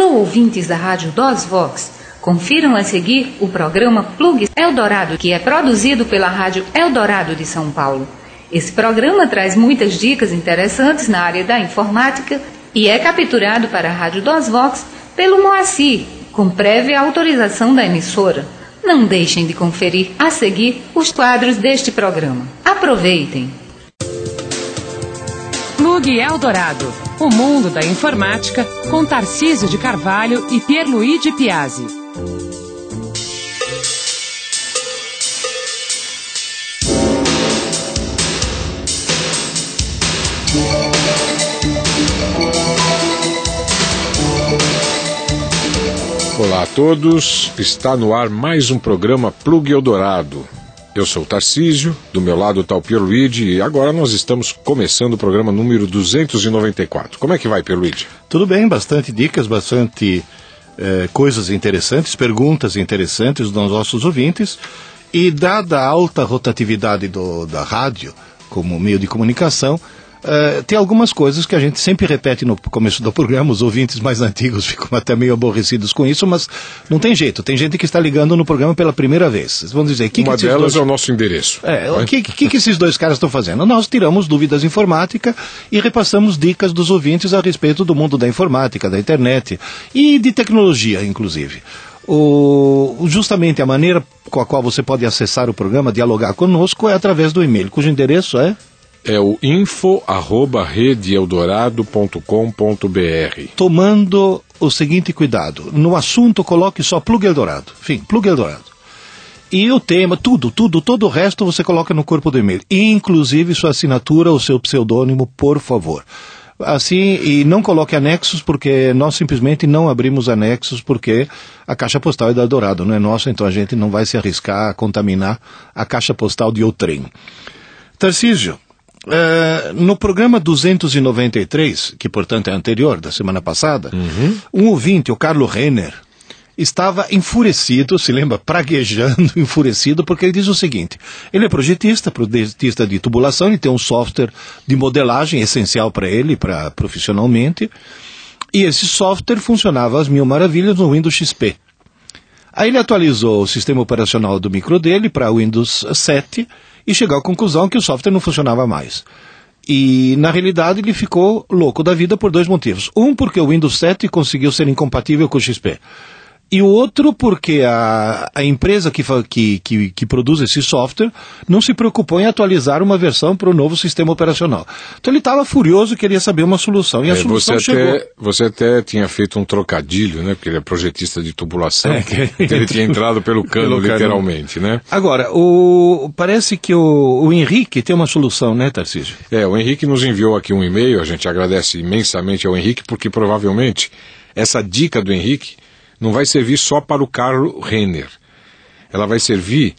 Alô, ouvintes da Rádio DOSVox. Confiram a seguir o programa Plug Eldorado, que é produzido pela Rádio Eldorado de São Paulo. Esse programa traz muitas dicas interessantes na área da informática e é capturado para a Rádio DOSVox pelo Moacir, com prévia autorização da emissora. Não deixem de conferir a seguir os quadros deste programa. Aproveitem! Plug Eldorado, o mundo da informática, com Tarcísio de Carvalho e Pierluigi Piazzi. Olá a todos, está no ar mais um programa Plug Eldorado. Eu sou o Tarcísio, do meu lado está o Pierluigi e agora nós estamos começando o programa número 294. Como é que vai, Pierluigi? Tudo bem, bastante dicas, bastante coisas interessantes, perguntas interessantes dos nossos ouvintes. E dada a alta rotatividade da rádio como meio de comunicação, tem algumas coisas que a gente sempre repete no começo do programa. Os ouvintes mais antigos ficam até meio aborrecidos com isso, mas não tem jeito. Tem gente que está ligando no programa pela primeira vez. Vocês vão dizer... Uma delas é o nosso endereço. O que esses dois caras estão fazendo? Nós tiramos dúvidas informática e repassamos dicas dos ouvintes a respeito do mundo da informática, da internet e de tecnologia, inclusive. Justamente a maneira com a qual você pode acessar o programa, dialogar conosco, é através do e-mail, cujo endereço é... É o info@redeeldorado.com.br. Tomando o seguinte cuidado, no assunto coloque só Plug Eldorado. Enfim, Plug Eldorado. E o tema, todo o resto você coloca no corpo do e-mail. Inclusive sua assinatura, o seu pseudônimo, por favor. Assim, e não coloque anexos, porque nós simplesmente não abrimos anexos, porque a caixa postal é da Eldorado, não é nossa, então a gente não vai se arriscar a contaminar a caixa postal de outrem. Tarcísio, no programa 293, que portanto é anterior, da semana passada, um ouvinte, o Carlos Renner, estava enfurecido, se lembra, praguejando, enfurecido, porque ele diz o seguinte: ele é projetista de tubulação, ele tem um software de modelagem essencial para ele, profissionalmente, e esse software funcionava às mil maravilhas no Windows XP. Aí ele atualizou o sistema operacional do micro dele para Windows 7 e chegou à conclusão que o software não funcionava mais. E, na realidade, ele ficou louco da vida por dois motivos. Um, porque o Windows 7 conseguiu ser incompatível com o XP. E o outro, porque a empresa que produz esse software não se preocupou em atualizar uma versão para o novo sistema operacional. Então ele estava furioso e queria saber uma solução. E a solução chegou. Você até tinha feito um trocadilho, né? Porque ele é projetista de tubulação. Ele tinha entrado pelo cano, literalmente, né? Agora, parece que o Henrique tem uma solução, né, Tarcísio? O Henrique nos enviou aqui um e-mail, a gente agradece imensamente ao Henrique, porque provavelmente essa dica do Henrique não vai servir só para o Carlos Renner. Ela vai servir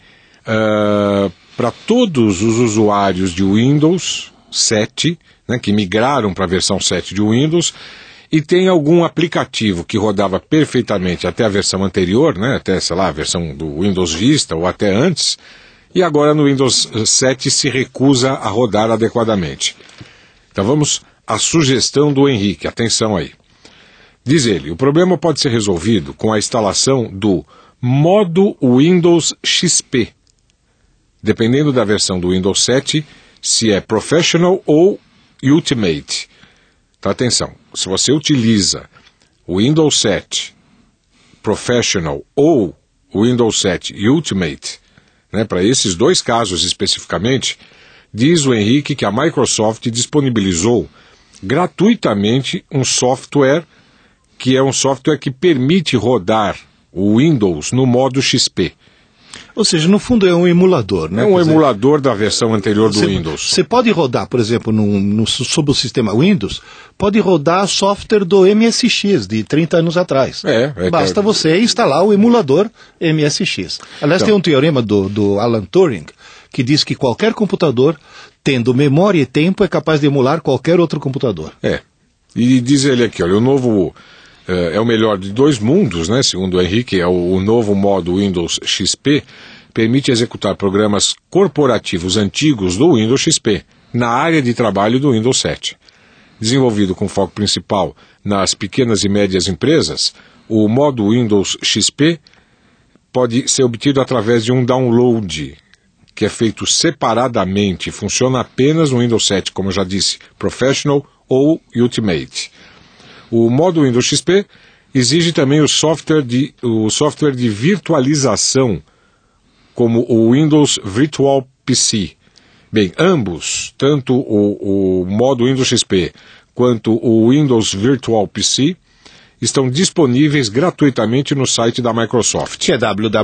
para todos os usuários de Windows 7, né, que migraram para a versão 7 de Windows, e tem algum aplicativo que rodava perfeitamente até a versão anterior, né, até, sei lá, a versão do Windows Vista ou até antes, e agora no Windows 7 se recusa a rodar adequadamente. Então vamos à sugestão do Henrique, atenção aí. Diz ele, o problema pode ser resolvido com a instalação do modo Windows XP, dependendo da versão do Windows 7, se é Professional ou Ultimate. Então, atenção, se você utiliza o Windows 7 Professional ou o Windows 7 Ultimate, né, para esses dois casos especificamente, diz o Henrique que a Microsoft disponibilizou gratuitamente um software que é um software que permite rodar o Windows no modo XP. Ou seja, no fundo é um emulador, né? É um emulador da versão anterior do Windows. Você pode rodar, por exemplo, sob o sistema Windows, pode rodar software do MSX de 30 anos atrás. Basta você instalar o emulador MSX. Aliás, tem um teorema do Alan Turing que diz que qualquer computador, tendo memória e tempo, é capaz de emular qualquer outro computador. E diz ele aqui, olha, o novo... é o melhor de dois mundos, né? Segundo o Henrique, é o novo modo Windows XP, permite executar programas corporativos antigos do Windows XP, na área de trabalho do Windows 7. Desenvolvido com foco principal nas pequenas e médias empresas, o modo Windows XP pode ser obtido através de um download, que é feito separadamente e funciona apenas no Windows 7, como eu já disse, Professional ou Ultimate. O modo Windows XP exige também o software de virtualização, como o Windows Virtual PC. Bem, ambos, tanto o modo Windows XP quanto o Windows Virtual PC, estão disponíveis gratuitamente no site da Microsoft. Que é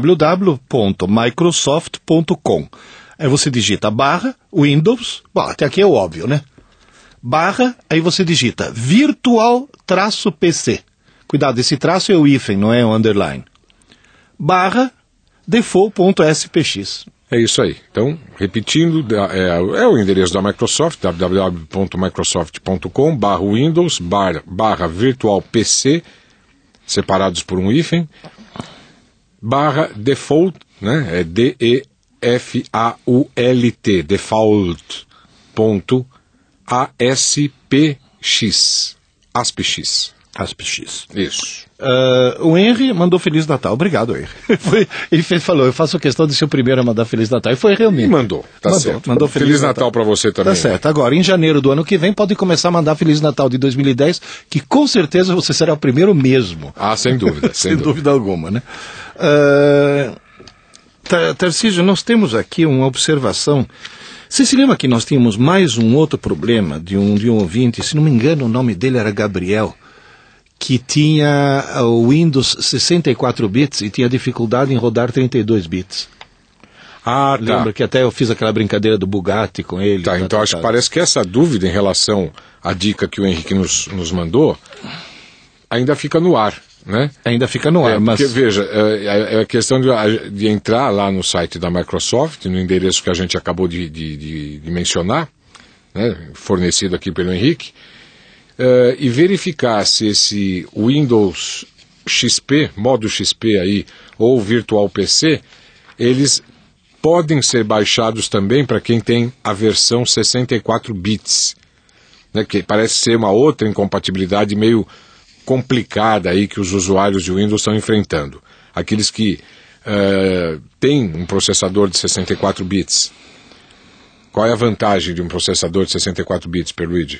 www.microsoft.com. Aí você digita /Windows, bom, até aqui é o óbvio, né? Aí você digita virtual-PC. Cuidado, esse traço é o hífen, não é o underline. /default.spx. É isso aí. Então, repetindo, é o endereço da Microsoft, www.microsoft.com/windows/virtual-PC, separados por um hífen, /default, né? É DEFAULT, default.aspx. AspX. Isso. O Henry mandou Feliz Natal. Obrigado, Henry. Falou, eu faço questão de ser o primeiro a mandar Feliz Natal. E foi realmente. E mandou, certo. Mandou Feliz Natal para você também. Tá certo. Agora, em janeiro do ano que vem, pode começar a mandar Feliz Natal de 2010, que com certeza você será o primeiro mesmo. Ah, sem dúvida. sem dúvida alguma, né? Tarcísio, nós temos aqui uma observação. Você se lembra que nós tínhamos mais um outro problema de um ouvinte, se não me engano o nome dele era Gabriel, que tinha o Windows 64 bits e tinha dificuldade em rodar 32 bits. Ah, tá. Lembra que até eu fiz aquela brincadeira do Bugatti com ele. Tá, então acho que parece que essa dúvida em relação à dica que o Henrique nos mandou ainda fica no ar, né? Ainda fica no ar, mas... Porque, veja, é a questão de entrar lá no site da Microsoft, no endereço que a gente acabou de mencionar, né, fornecido aqui pelo Henrique, e verificar se esse Windows XP, modo XP aí, ou Virtual PC, eles podem ser baixados também para quem tem a versão 64 bits, né, que parece ser uma outra incompatibilidade meio complicada aí que os usuários de Windows estão enfrentando. Aqueles que têm um processador de 64 bits. Qual é a vantagem de um processador de 64 bits, Pierluigi?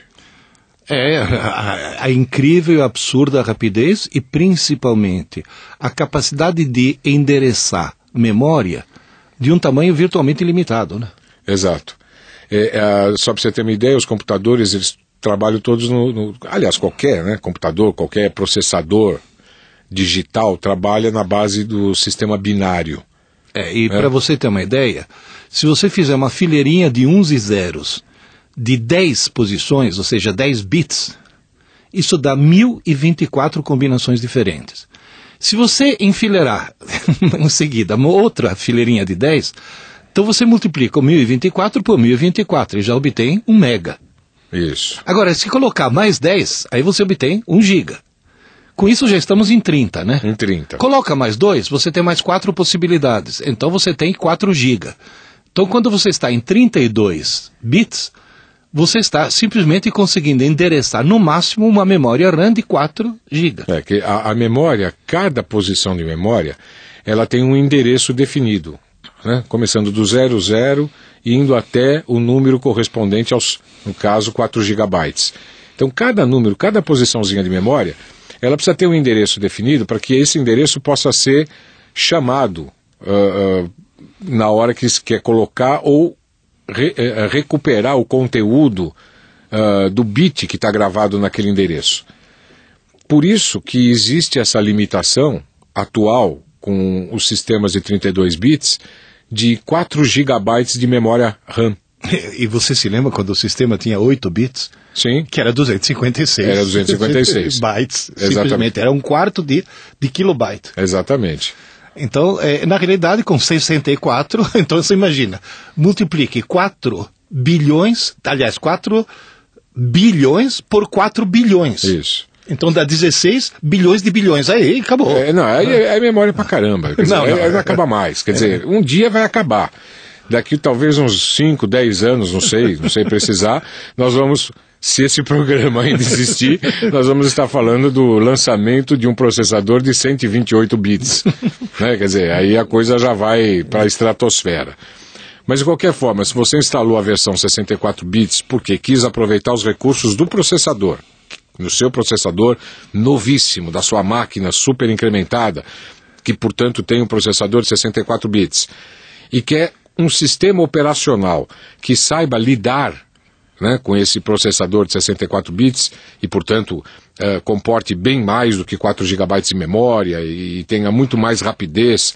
A incrível e absurda rapidez e, principalmente, a capacidade de endereçar memória de um tamanho virtualmente ilimitado, né? Exato. Só para você ter uma ideia, os computadores, eles trabalham todos aliás, qualquer, né, computador, qualquer processador digital trabalha na base do sistema binário. Para você ter uma ideia, se você fizer uma fileirinha de uns e zeros de 10 posições, ou seja, 10 bits, isso dá 1024 combinações diferentes. Se você enfileirar em seguida uma outra fileirinha de 10, então você multiplica o 1024 por 1024 e já obtém 1 mega. Isso. Agora, se colocar mais 10, aí você obtém 1 giga. Com isso já estamos em 30, né? Em 30. Coloca mais 2, você tem mais 4 possibilidades. Então você tem 4 giga. Então quando você está em 32 bits, você está simplesmente conseguindo endereçar no máximo uma memória RAM de 4 GB. Que a memória, cada posição de memória, ela tem um endereço definido, né? Começando do 00 e indo até o número correspondente aos, no caso, 4 GB. Então cada número, cada posiçãozinha de memória, ela precisa ter um endereço definido para que esse endereço possa ser chamado na hora que se quer colocar ou recuperar o conteúdo do bit que está gravado naquele endereço. Por isso que existe essa limitação atual com os sistemas de 32 bits de 4 GB de memória RAM. E você se lembra quando o sistema tinha 8 bits? Sim. Que era 256. Era 256. Bytes. Exatamente. Simplesmente. Era um quarto de kilobyte. Exatamente. Então, na realidade, com 64, então você imagina, multiplique 4 bilhões, aliás, 4 bilhões por 4 bilhões. Isso. Então dá 16 bilhões de bilhões. Aí acabou. Aí é memória pra caramba. Quer dizer, não acaba mais. Quer dizer, um dia vai acabar. Daqui talvez uns 5, 10 anos, não sei precisar, nós vamos Se esse programa ainda existir, nós vamos estar falando do lançamento de um processador de 128 bits. Né? Quer dizer, aí a coisa já vai para a estratosfera. Mas de qualquer forma, se você instalou a versão 64 bits porque quis aproveitar os recursos do processador, no seu processador novíssimo, da sua máquina super incrementada, que portanto tem um processador de 64 bits, e quer um sistema operacional que saiba lidar, né, com esse processador de 64 bits e, portanto, comporte bem mais do que 4 GB de memória e tenha muito mais rapidez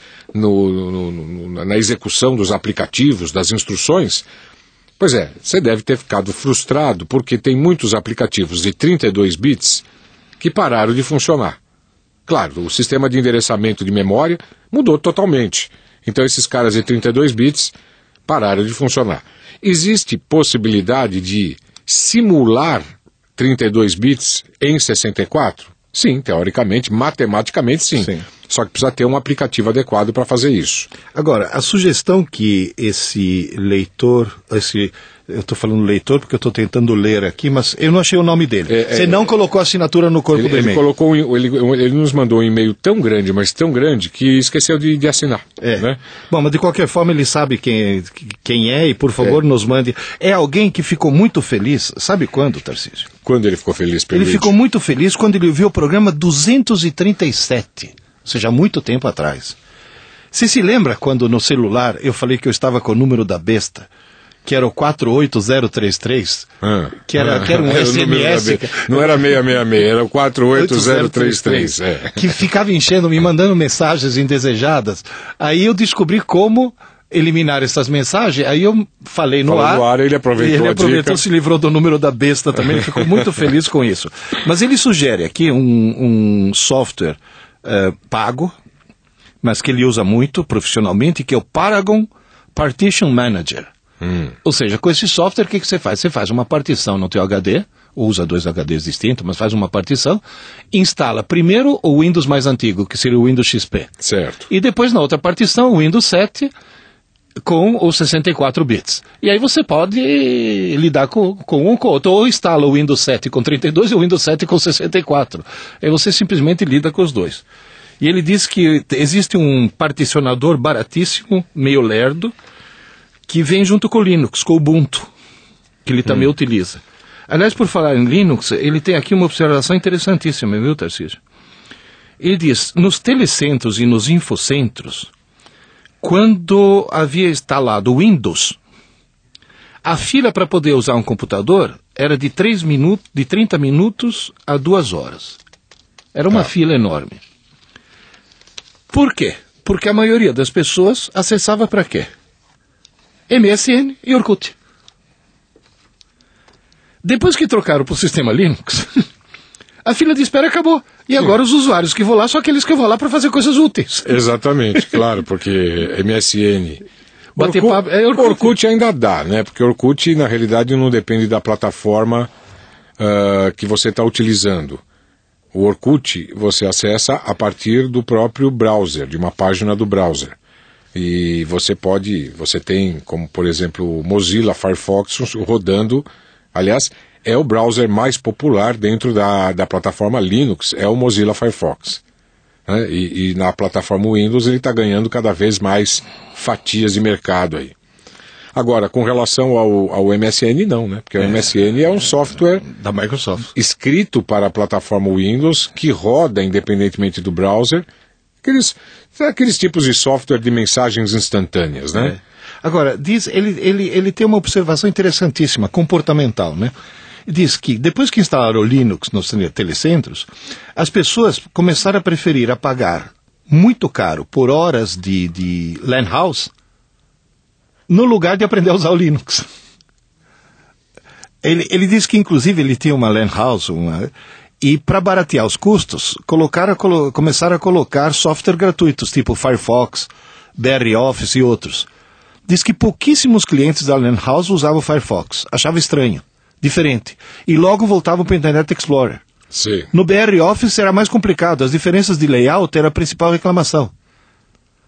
na execução dos aplicativos, das instruções, pois é, você deve ter ficado frustrado porque tem muitos aplicativos de 32 bits que pararam de funcionar. Claro, o sistema de endereçamento de memória mudou totalmente. Então esses caras de 32 bits pararam de funcionar. Existe possibilidade de simular 32 bits em 64? Sim, teoricamente, matematicamente sim. Só que precisa ter um aplicativo adequado para fazer isso. Agora, a sugestão que esse leitor, eu estou falando leitor porque eu estou tentando ler aqui, mas eu não achei o nome dele. Você não colocou a assinatura no corpo do e-mail. Ele nos mandou um e-mail tão grande, mas tão grande, que esqueceu de assinar. Né? Bom, mas de qualquer forma ele sabe quem é e por favor nos mande. É alguém que ficou muito feliz, sabe quando, Tarcísio? Quando ele ficou feliz? Ele ficou muito feliz quando ele viu o programa 237. Ou seja, há muito tempo atrás. Você se lembra quando no celular eu falei que eu estava com o número da besta, que era o 48033, que era um SMS. Não era 666, era o 48033. Que ficava enchendo, me mandando mensagens indesejadas. Aí eu descobri como eliminar essas mensagens, aí eu falei no ar, ele aproveitou a dica. Se livrou do número da besta também, ele ficou muito feliz com isso. Mas ele sugere aqui um software pago, mas que ele usa muito profissionalmente, que é o Paragon Partition Manager. Ou seja, com esse software, o que você faz? Você faz uma partição no teu HD, ou usa 2 HDs distintos, mas faz uma partição, instala primeiro o Windows mais antigo, que seria o Windows XP. Certo. E depois, na outra partição, o Windows 7 com os 64 bits. E aí você pode lidar com um ou com outro. Ou instala o Windows 7 com 32 e o Windows 7 com 64. Aí você simplesmente lida com os dois. E ele diz que existe um particionador baratíssimo, meio lerdo, que vem junto com o Linux, com o Ubuntu, que ele também utiliza. Aliás, por falar em Linux, ele tem aqui uma observação interessantíssima, viu, Tarcísio? Ele diz, nos telecentros e nos infocentros, quando havia instalado o Windows, a fila para poder usar um computador era de 30 minutos a 2 horas. Era uma fila enorme. Por quê? Porque a maioria das pessoas acessava para quê? MSN e Orkut. Depois que trocaram para o sistema Linux, a fila de espera acabou. E agora os usuários que vão lá são aqueles que vão lá para fazer coisas úteis. Exatamente, claro, porque MSN... Orkut ainda dá, né? Porque Orkut, na realidade, não depende da plataforma que você está utilizando. O Orkut você acessa a partir do próprio browser, de uma página do browser. E você tem, como por exemplo, o Mozilla Firefox rodando, aliás, é o browser mais popular dentro da plataforma Linux, é o Mozilla Firefox. Né? E na plataforma Windows ele está ganhando cada vez mais fatias de mercado aí. Agora, com relação ao MSN, não, né? Porque o MSN é um software da Microsoft escrito para a plataforma Windows, que roda independentemente do browser. Aqueles tipos de software de mensagens instantâneas, né? Agora, ele tem uma observação interessantíssima, comportamental, né? Diz que depois que instalaram o Linux nos telecentros, as pessoas começaram a preferir pagar muito caro por horas de LAN house no lugar de aprender a usar o Linux. Ele diz que inclusive ele tinha uma LAN house, e para baratear os custos, começaram a colocar software gratuitos, tipo Firefox, BR Office e outros. Diz que pouquíssimos clientes da LAN house usavam o Firefox, achava estranho, diferente, e logo voltavam para o Internet Explorer. Sim. No BR Office era mais complicado, as diferenças de layout era a principal reclamação.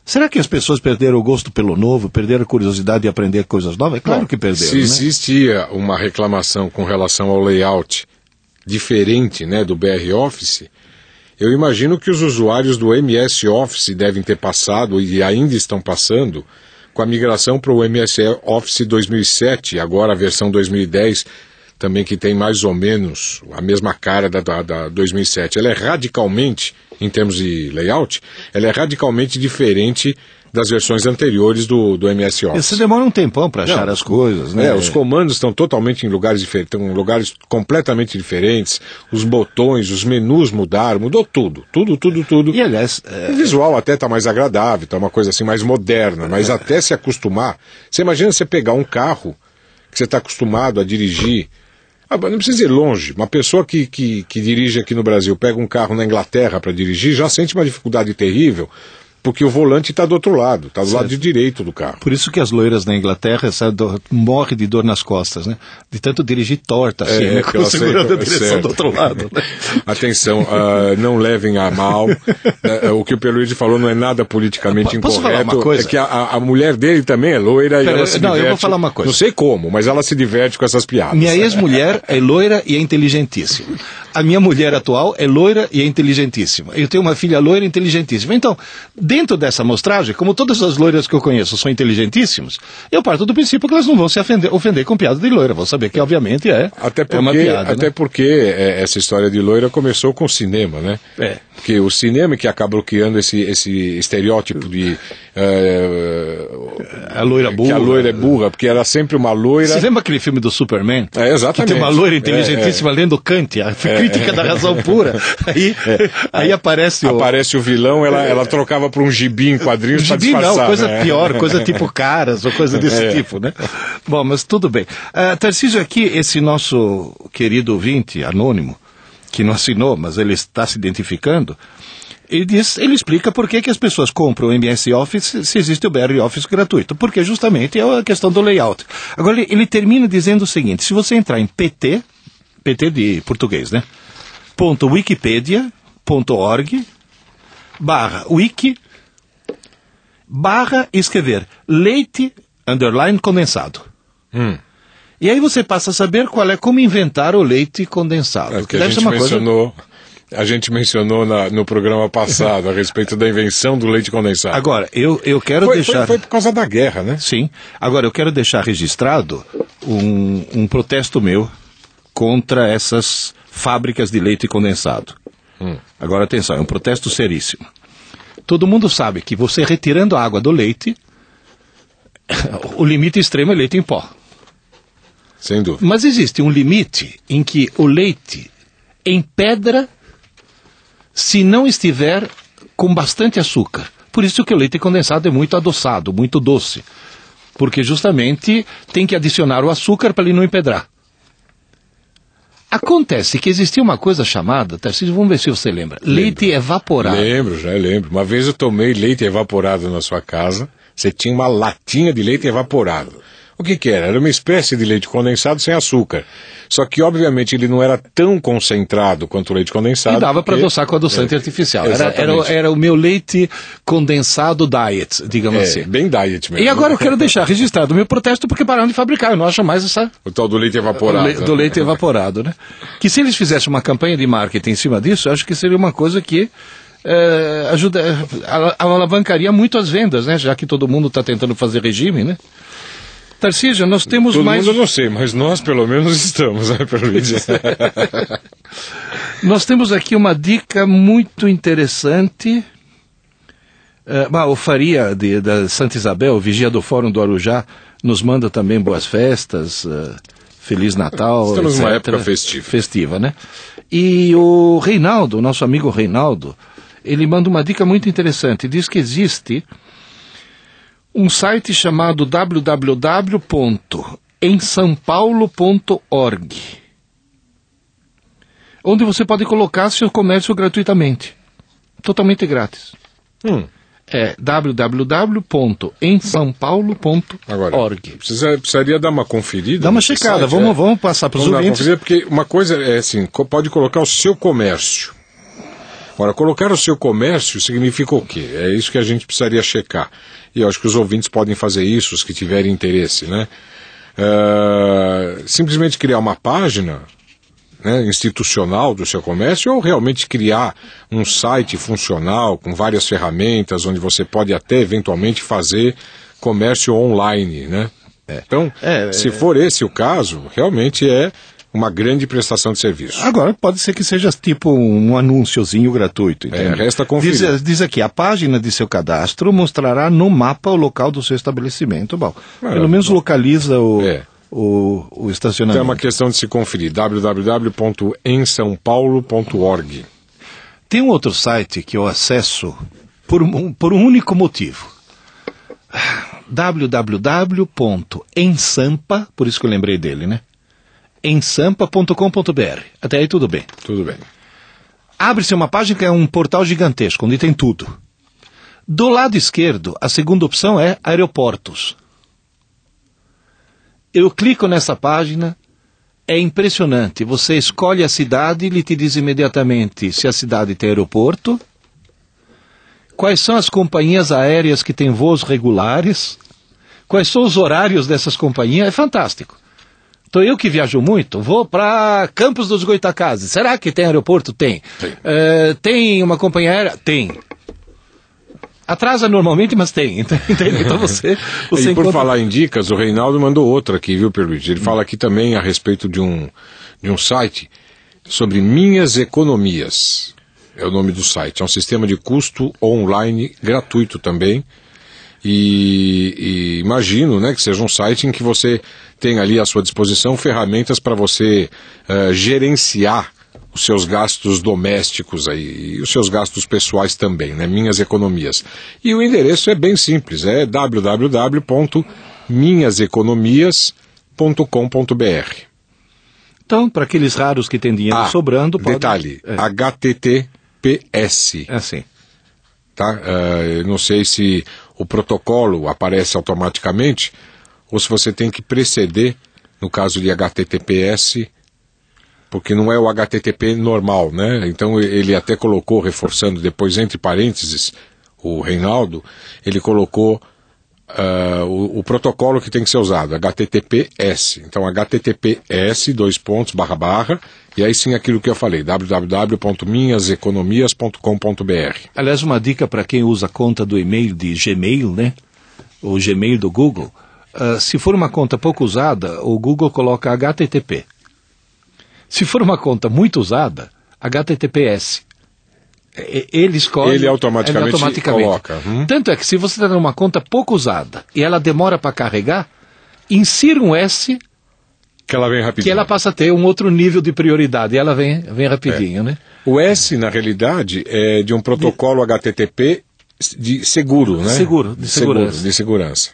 Será que as pessoas perderam o gosto pelo novo, perderam a curiosidade de aprender coisas novas? É claro que perderam, se existia uma reclamação com relação ao layout diferente, né, do BR Office, eu imagino que os usuários do MS Office devem ter passado e ainda estão passando com a migração para o MS Office 2007, agora a versão 2010, também que tem mais ou menos a mesma cara da 2007. Ela é radicalmente, em termos de layout, ela é radicalmente diferente das versões anteriores do MS Office. Você demora um tempão para achar as coisas, né? Os comandos estão totalmente em lugares diferentes, estão em lugares completamente diferentes, os botões, os menus mudaram, mudou tudo. E aliás... O visual até está mais agradável, está uma coisa assim mais moderna, mas até se acostumar... Você imagina você pegar um carro que você está acostumado a dirigir... não precisa ir longe. Uma pessoa que dirige aqui no Brasil, pega um carro na Inglaterra para dirigir, já sente uma dificuldade terrível, porque o volante está do outro lado, está do lado de direito do carro. Por isso que as loiras na Inglaterra morrem de dor nas costas, né? De tanto dirigir torta, assim, né? Segurando a direção do outro lado. Né? Atenção, não levem a mal. O que o Pierluigi falou não é nada politicamente Posso incorreto. falar uma coisa? É que a mulher dele também é loira e ela se diverte. Eu vou falar uma coisa. Não sei como, mas ela se diverte com essas piadas. Minha ex-mulher é loira e é inteligentíssima. A minha mulher atual é loira e é inteligentíssima. Eu tenho uma filha loira e inteligentíssima. Então, dentro dessa amostragem, como todas as loiras que eu conheço são inteligentíssimas, eu parto do princípio que elas não vão se ofender com piada de loira. Vão saber que, obviamente, é uma piada. Até porque essa história de loira começou com o cinema, né? Porque o cinema que acabou criando esse estereótipo de... a loira burra. Que a loira é burra, porque era sempre uma loira... Você lembra aquele filme do Superman? Exatamente. Que tem uma loira inteligentíssima lendo Kant, a crítica da razão pura. Aí aparece o vilão, ela trocava por um gibi em quadrinhos para disfarçar. Não, coisa pior, coisa tipo Caras, ou coisa desse tipo, né? Bom, mas tudo bem. Tarcísio, aqui, esse nosso querido ouvinte, anônimo, que não assinou, mas ele está se identificando, ele explica por que as pessoas compram o MS Office se existe o BR Office gratuito. Porque justamente é a questão do layout. Agora, ele termina dizendo o seguinte: se você entrar em PT de português, né? .wikipedia.org/wiki/ escrever leite _condensado. E aí você passa a saber como inventar o leite condensado. Que a gente mencionou no programa passado a respeito da invenção do leite condensado. Agora, eu quero deixar... Foi por causa da guerra, né? Sim. Agora, eu quero deixar registrado um protesto meu contra essas fábricas de leite condensado. Agora, atenção, é um protesto seríssimo. Todo mundo sabe que você retirando a água do leite, o limite extremo é leite em pó. Sem dúvida. Mas existe um limite em que o leite empedra se não estiver com bastante açúcar. Por isso que o leite condensado é muito adoçado, muito doce. Porque justamente tem que adicionar o açúcar para ele não empedrar. Acontece que existia uma coisa chamada, Tarcísio, vamos ver se você lembra, leite evaporado. Lembro. Uma vez eu tomei leite evaporado na sua casa, você tinha uma latinha de leite evaporado. O que era? Era uma espécie de leite condensado sem açúcar. Só que, obviamente, ele não era tão concentrado quanto o leite condensado. E dava para adoçar com adoçante artificial. Era o meu leite condensado diet, digamos assim. Bem diet mesmo. E agora eu quero deixar registrado o meu protesto porque pararam de fabricar. Eu não acho mais essa... O tal do leite evaporado. Do leite evaporado, né? Que se eles fizessem uma campanha de marketing em cima disso, eu acho que seria uma coisa que... alavancaria muito as vendas, né? Já que todo mundo está tentando fazer regime, né? Tarcísio, nós temos todo mais... Todo mundo eu não sei, mas nós pelo menos estamos, né, Pierluigi? Nós temos aqui uma dica muito interessante. O Faria, da Santa Isabel, vigia do Fórum do Arujá, nos manda também boas festas, Feliz Natal, estamos etc. numa época festiva. Festiva, né? E o Reinaldo, nosso amigo Reinaldo, ele manda uma dica muito interessante. Diz que existe um site chamado www.emsampaulo.org, onde você pode colocar seu comércio gratuitamente, totalmente grátis. É www.emsampaulo.org. Precisaria dar uma conferida. Dá uma checada, vamos passar para os ouvintes. Porque uma coisa é assim, pode colocar o seu comércio. Agora, colocar o seu comércio significa o quê? É isso que a gente precisaria checar. E eu acho que os ouvintes podem fazer isso, os que tiverem interesse, né? Simplesmente criar uma página, né, institucional do seu comércio, ou realmente criar um site funcional com várias ferramentas onde você pode até eventualmente fazer comércio online, né? Então, se for esse o caso, realmente é uma grande prestação de serviço. Agora, pode ser que seja tipo um anúnciozinho gratuito. Resta conferir. Diz aqui, a página de seu cadastro mostrará no mapa o local do seu estabelecimento. Bom, pelo menos localiza o estacionamento. Então é uma questão de se conferir, www.emsaopaulo.org. Tem um outro site que eu acesso por um único motivo. www.ensampa, por isso que eu lembrei dele, né? ensampa.com.br. Até aí tudo bem. Tudo bem. Abre-se uma página que é um portal gigantesco, onde tem tudo. Do lado esquerdo, a segunda opção é aeroportos. Eu clico nessa página, é impressionante. Você escolhe a cidade e ele te diz imediatamente se a cidade tem aeroporto, quais são as companhias aéreas que têm voos regulares, quais são os horários dessas companhias. É fantástico. Então eu que viajo muito, vou para Campos dos Goytacazes. Será que tem aeroporto? Tem. Tem uma companhia aérea? Tem. Atrasa normalmente, mas tem. Entende? Então você e encontra... por falar em dicas, o Reinaldo mandou outra aqui, viu, Pierluigi? Ele fala aqui também a respeito de um site sobre Minhas Economias. É o nome do site. É um sistema de custo online gratuito também. E imagino, né, que seja um site em que você tem ali à sua disposição ferramentas para você gerenciar os seus gastos domésticos aí, e os seus gastos pessoais também, né, Minhas Economias. E o endereço é bem simples, é www.minhaseconomias.com.br. Então, para aqueles raros que têm dinheiro sobrando... Detalhe, HTTPS. Assim. Tá? Eu não sei se o protocolo aparece automaticamente ou se você tem que preceder, no caso de HTTPS, porque não é o HTTP normal, né? Então ele até colocou, reforçando depois entre parênteses, o Reinaldo, ele colocou o protocolo que tem que ser usado, HTTPS. Então HTTPS, e aí sim aquilo que eu falei, www.minhaseconomias.com.br. Aliás, uma dica para quem usa a conta do e-mail de Gmail, né? O Gmail do Google, se for uma conta pouco usada, o Google coloca HTTP. Se for uma conta muito usada, HTTPS. Ele escolhe... Ele automaticamente coloca. Tanto é que se você está numa conta pouco usada e ela demora para carregar, insira um S... Que ela vem rapidinho. Que ela passa a ter um outro nível de prioridade. E ela vem rapidinho, né? O S, na realidade, é de um protocolo HTTP de seguro, né? De segurança.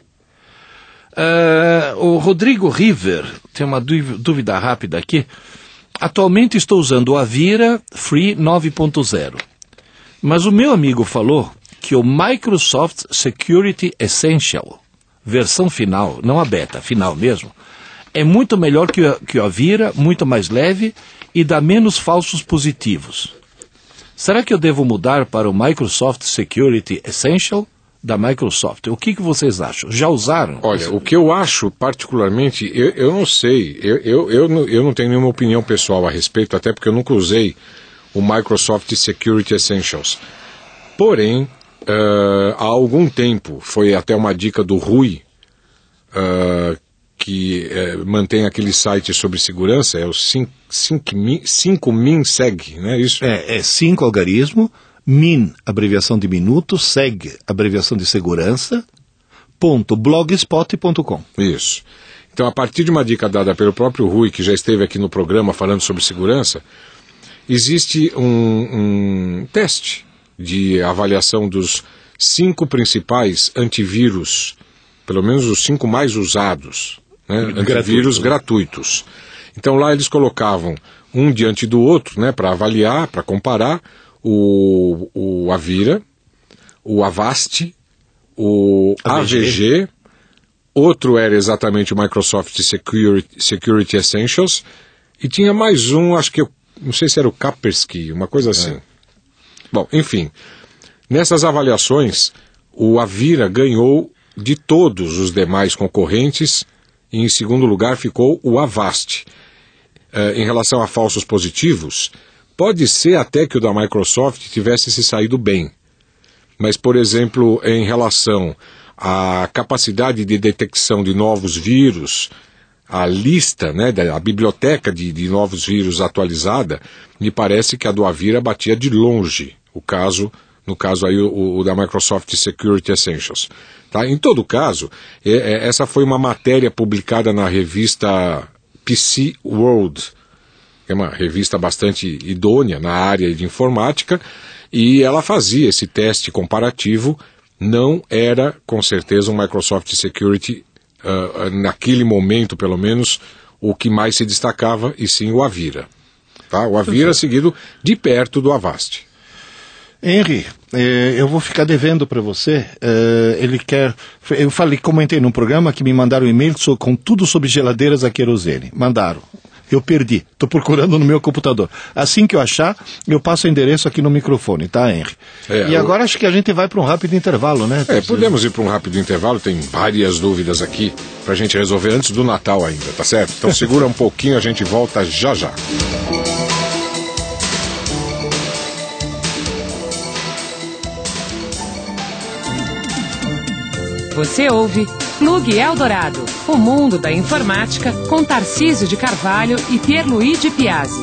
O Rodrigo River tem uma dúvida rápida aqui. Atualmente estou usando o Avira Free 9.0. Mas o meu amigo falou que o Microsoft Security Essential, versão final, não a beta, final mesmo, é muito melhor que o Avira, muito mais leve e dá menos falsos positivos. Será que eu devo mudar para o Microsoft Security Essential da Microsoft? O que vocês acham? Já usaram? Olha, o que eu acho particularmente, eu não sei, eu não tenho nenhuma opinião pessoal a respeito, até porque eu nunca usei o Microsoft Security Essentials. Porém, há algum tempo, foi até uma dica do Rui, que mantém aquele site sobre segurança, é o 5MinSeg, não é isso? É 5 algarismo, min, abreviação de minuto, seg, abreviação de segurança, .blogspot.com. Isso. Então, a partir de uma dica dada pelo próprio Rui, que já esteve aqui no programa falando sobre segurança, existe um teste de avaliação dos 5 principais antivírus, pelo menos os 5 mais usados, né, antivírus gratuitos. Então lá eles colocavam um diante do outro, né, para avaliar, para comparar o Avira, o Avast, o AVG, outro era exatamente o Microsoft Security Essentials, e tinha mais um, acho que não sei se era o Kaspersky, uma coisa assim. Bom, enfim, nessas avaliações, o Avira ganhou de todos os demais concorrentes e em segundo lugar ficou o Avast. Em relação a falsos positivos, pode ser até que o da Microsoft tivesse se saído bem. Mas, por exemplo, em relação à capacidade de detecção de novos vírus, a lista, né, a biblioteca de novos vírus atualizada, me parece que a do Avira batia de longe no caso aí o da Microsoft Security Essentials. Tá? Em todo caso, essa foi uma matéria publicada na revista PC World, que é uma revista bastante idônea na área de informática, e ela fazia esse teste comparativo. Não era, com certeza, um Microsoft Security, naquele momento, pelo menos, o que mais se destacava, e sim o Avira. Tá? O Avira seguido de perto do Avast. Henry, eu vou ficar devendo para você. Eu comentei num programa que me mandaram um e-mail com tudo sobre geladeiras a querosene. Mandaram. Eu perdi. Estou procurando no meu computador. Assim que eu achar, eu passo o endereço aqui no microfone, tá, Henry? Agora acho que a gente vai para um rápido intervalo, né? Podemos ir para um rápido intervalo. Tem várias dúvidas aqui para a gente resolver antes do Natal ainda, tá certo? Então segura um pouquinho, a gente volta já já. Você ouve Plug Eldorado, o mundo da informática, com Tarcísio de Carvalho e Pierluigi Piazzi.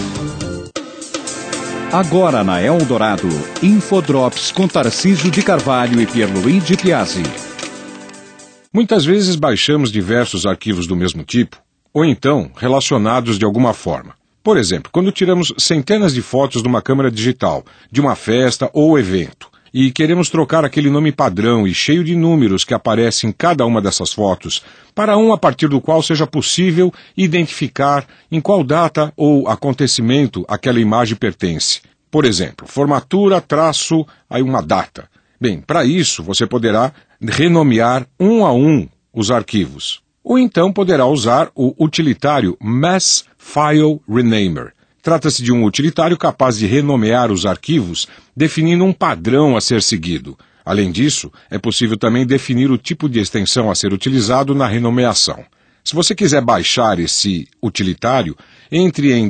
Agora na Eldorado, Infodrops com Tarcísio de Carvalho e Pierluigi Piazzi. Muitas vezes baixamos diversos arquivos do mesmo tipo, ou então relacionados de alguma forma. Por exemplo, quando tiramos centenas de fotos de uma câmera digital, de uma festa ou evento, e queremos trocar aquele nome padrão e cheio de números que aparece em cada uma dessas fotos, para um a partir do qual seja possível identificar em qual data ou acontecimento aquela imagem pertence. Por exemplo, formatura, aí uma data. Bem, para isso você poderá renomear um a um os arquivos. Ou então poderá usar o utilitário Mass File Renamer. Trata-se de um utilitário capaz de renomear os arquivos, definindo um padrão a ser seguido. Além disso, é possível também definir o tipo de extensão a ser utilizado na renomeação. Se você quiser baixar esse utilitário, entre em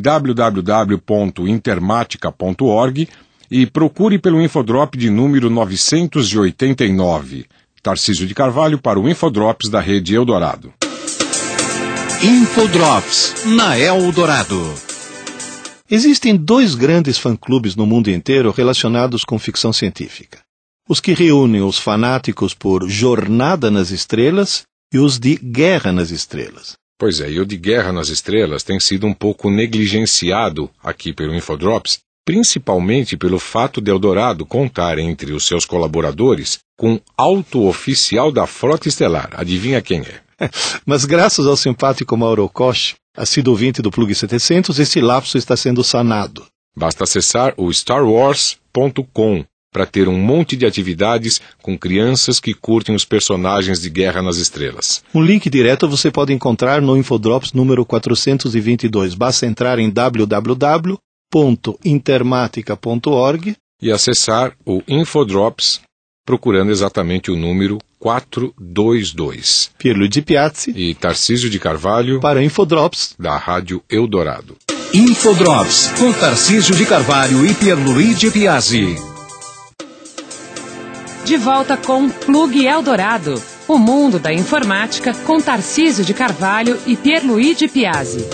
www.intermatica.org e procure pelo Infodrop de número 989. Tarcísio de Carvalho para o Infodrops da Rede Eldorado. Infodrops na Eldorado. Existem 2 grandes fã-clubes no mundo inteiro relacionados com ficção científica. Os que reúnem os fanáticos por Jornada nas Estrelas e os de Guerra nas Estrelas. Pois é, e o de Guerra nas Estrelas tem sido um pouco negligenciado aqui pelo Infodrops, principalmente pelo fato de Eldorado contar entre os seus colaboradores com alto oficial da Frota Estelar. Adivinha quem é? Mas graças ao simpático Mauro Koch, assíduo ouvinte do Plug 700, esse lapso está sendo sanado. Basta acessar o starwars.com para ter um monte de atividades com crianças que curtem os personagens de Guerra nas Estrelas. Um link direto você pode encontrar no Infodrops número 422. Basta entrar em www.intermatica.org e acessar o Infodrops procurando exatamente o número 422. Pierluigi Piazzi e Tarcísio de Carvalho para Infodrops da Rádio Eldorado. Infodrops com Tarcísio de Carvalho e Pierluigi Piazzi. De volta com Plug Eldorado, o mundo da informática, com Tarcísio de Carvalho e Pierluigi Piazzi.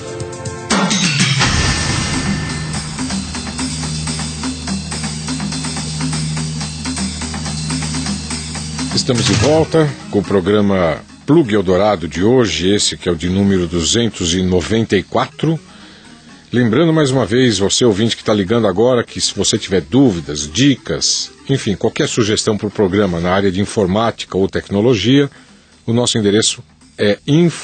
Estamos de volta com o programa Plug Eldorado de hoje, esse que é o de número 294. Lembrando mais uma vez, você ouvinte que está ligando agora, que se você tiver dúvidas, dicas, enfim, qualquer sugestão para o programa na área de informática ou tecnologia, o nosso endereço é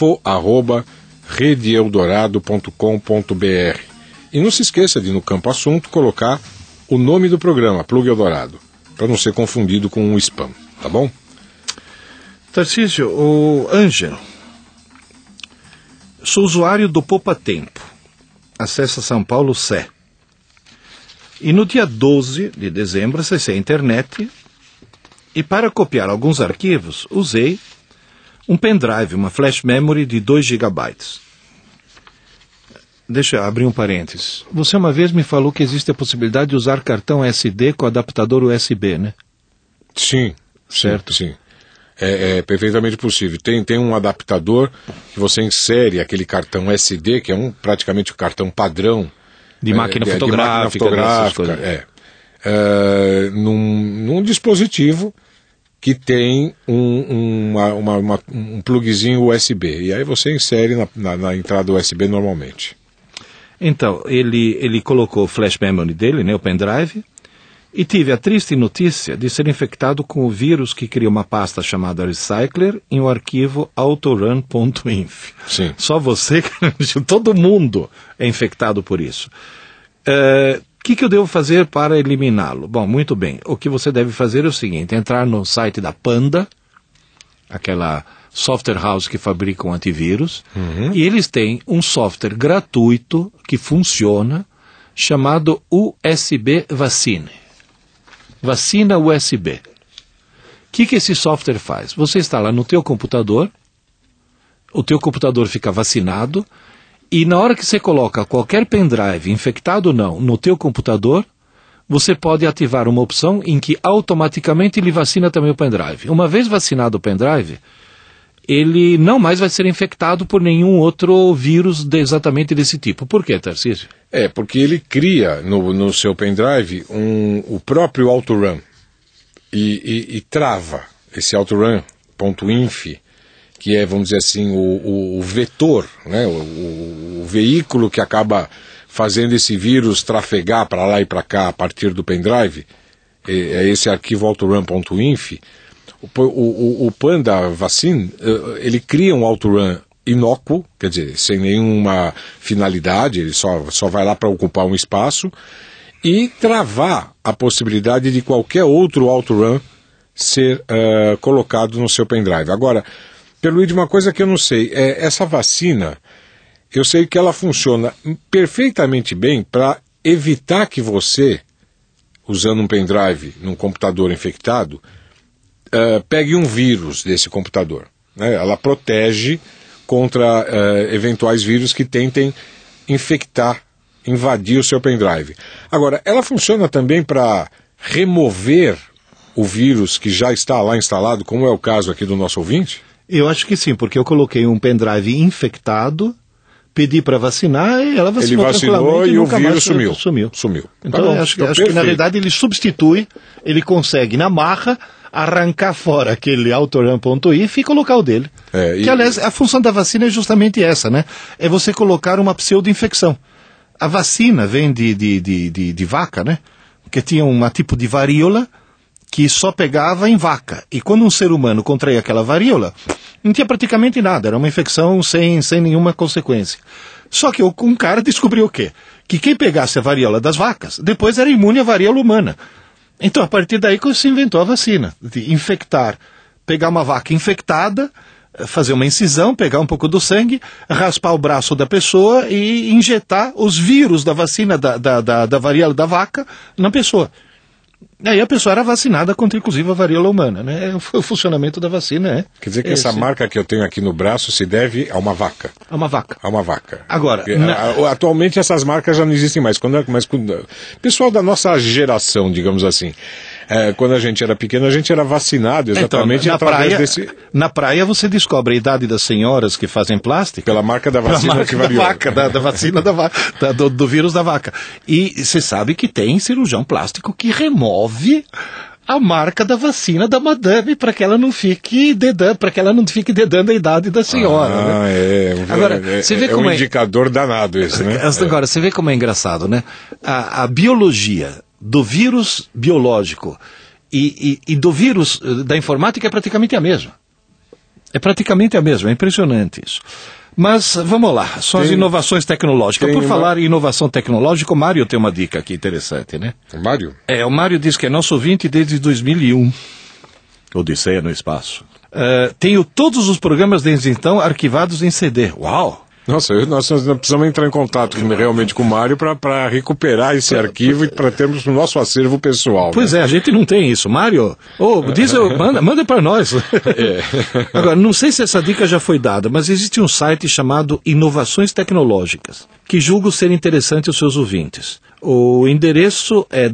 info@redeeldorado.com.br. E não se esqueça de, no campo assunto, colocar o nome do programa, Plug Eldorado, para não ser confundido com um spam, tá bom? Tarcísio, o Ângelo, sou usuário do Poupa Tempo, acessa São Paulo Sé. E no dia 12 de dezembro acessei a internet e para copiar alguns arquivos usei um pendrive, uma flash memory de 2 GB. Deixa eu abrir um parênteses. Você uma vez me falou que existe a possibilidade de usar cartão SD com adaptador USB, né? Sim, certo? Sim. É perfeitamente possível. Tem um adaptador que você insere aquele cartão SD, que é praticamente o cartão padrão de máquina fotográfica, num dispositivo que tem um plugzinho USB. E aí você insere na entrada USB normalmente. Então, ele colocou o flash memory dele, né, o pendrive, e tive a triste notícia de ser infectado com o vírus que cria uma pasta chamada Recycler em um arquivo autorun.inf. Sim. Só você, todo mundo é infectado por isso. O que eu devo fazer para eliminá-lo? Bom, muito bem. O que você deve fazer é o seguinte, entrar no site da Panda, aquela software house que fabrica um antivírus, e eles têm um software gratuito que funciona, chamado USB Vaccine. Vacina USB. O que esse software faz? Você instala no teu computador, o teu computador fica vacinado, e na hora que você coloca qualquer pendrive, infectado ou não, no teu computador, você pode ativar uma opção em que automaticamente ele vacina também o pendrive. Uma vez vacinado o pendrive, ele não mais vai ser infectado por nenhum outro vírus exatamente desse tipo. Por quê, Tarcísio? Porque ele cria no seu pendrive o próprio autorun e trava esse autorun.inf, que é, vamos dizer assim, o vetor, né? o veículo que acaba fazendo esse vírus trafegar para lá e para cá a partir do pendrive, é esse arquivo autorun.inf. O Panda Vaccine, ele cria um autorun inócuo, quer dizer, sem nenhuma finalidade, ele só vai lá para ocupar um espaço e travar a possibilidade de qualquer outro autorun ser colocado no seu pendrive. Agora, Pierluigi, uma coisa que eu não sei, essa vacina, eu sei que ela funciona perfeitamente bem para evitar que você, usando um pendrive num computador infectado, pegue um vírus desse computador, né? Ela protege contra eventuais vírus que tentem invadir o seu pendrive. Agora, ela funciona também para remover o vírus que já está lá instalado, como é o caso aqui do nosso ouvinte? Eu acho que sim, porque eu coloquei um pendrive infectado, pedi para vacinar e ela vacinou. Ele vacinou e o vírus sumiu. Então, acho que na realidade ele substitui, ele consegue na marra arrancar fora aquele autorun.inf e colocar o dele. Que, aliás, a função da vacina é justamente essa, né? É você colocar uma pseudo-infecção. A vacina vem de vaca, né? Porque tinha um tipo de varíola que só pegava em vaca. E quando um ser humano contraía aquela varíola, não tinha praticamente nada. Era uma infecção sem nenhuma consequência. Só que um cara descobriu o quê? Que quem pegasse a varíola das vacas, depois era imune à varíola humana. Então, a partir daí que se inventou a vacina, de infectar, pegar uma vaca infectada, fazer uma incisão, pegar um pouco do sangue, raspar o braço da pessoa e injetar os vírus da vacina da varíola da vaca na pessoa. Aí a pessoa era vacinada contra, inclusive, a varíola humana, né? O funcionamento da vacina Quer dizer que essa marca que eu tenho aqui no braço se deve a uma vaca. A uma vaca. A uma vaca. Agora... Atualmente essas marcas já não existem mais. Mas pessoal da nossa geração, digamos assim, quando a gente era pequeno, a gente era vacinado exatamente através desse... Na praia você descobre a idade das senhoras que fazem plástico... Pela marca da vacina que variou. Da vacina do vírus da vaca. E você sabe que tem cirurgião plástico que remove a marca da vacina da madame para que ela não fique dedando a idade da senhora. Agora, você vê como um indicador danado esse, né? Agora, você vê como é engraçado, né? A biologia do vírus biológico e do vírus da informática é praticamente a mesma. É impressionante isso. Mas, vamos lá, são as inovações tecnológicas. Por falar em inovação tecnológica, o Mário tem uma dica aqui interessante, né? O Mário? O Mário diz que é nosso ouvinte desde 2001. Odisseia no Espaço. Tenho todos os programas desde então arquivados em CD. Uau! Nossa, nós precisamos entrar em contato realmente com o Mário para recuperar esse arquivo e para termos o nosso acervo pessoal. Pois né? A gente não tem isso. Mário, manda para nós. Agora, não sei se essa dica já foi dada, mas existe um site chamado Inovações Tecnológicas, que julgo ser interessante aos seus ouvintes. O endereço é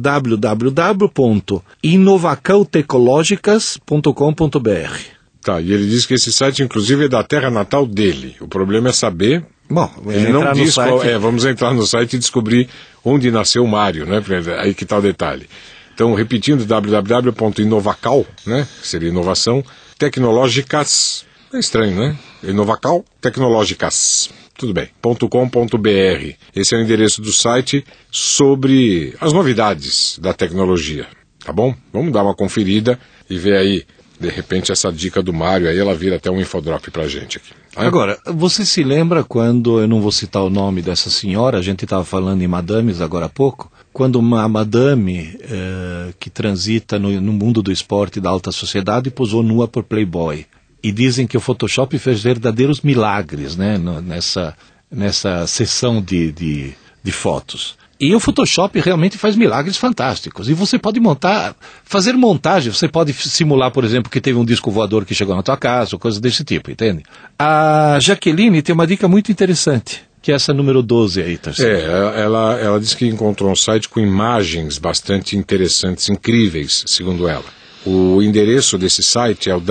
www.inovacautecnológicas.com.br. Tá, e ele diz que esse site, inclusive, é da terra natal dele. O problema é saber... Bom, ele não diz qual... vamos entrar no site e descobrir onde nasceu o Mário, né? Aí que tá o detalhe. Então, repetindo, www.inovacal, né? Que seria inovação, tecnológicas... É estranho, né? Inovacal, tecnológicas... Tudo bem, .com.br. Esse é o endereço do site sobre as novidades da tecnologia, tá bom? Vamos dar uma conferida e ver aí, de repente, essa dica do Mário, aí ela vira até um infodrop pra gente aqui. Tá? Agora, você se lembra quando, eu não vou citar o nome dessa senhora, a gente estava falando em madames agora há pouco, quando uma madame que transita no mundo do esporte e da alta sociedade posou nua por Playboy. E dizem que o Photoshop fez verdadeiros milagres, né, nessa sessão de fotos. E o Photoshop realmente faz milagres fantásticos. E você pode fazer montagem, você pode simular, por exemplo, que teve um disco voador que chegou na tua casa, ou coisas desse tipo, entende? A Jaqueline tem uma dica muito interessante, que é essa número 12 aí, Tarcísio. Ela disse que encontrou um site com imagens bastante interessantes, incríveis, segundo ela. O endereço desse site é o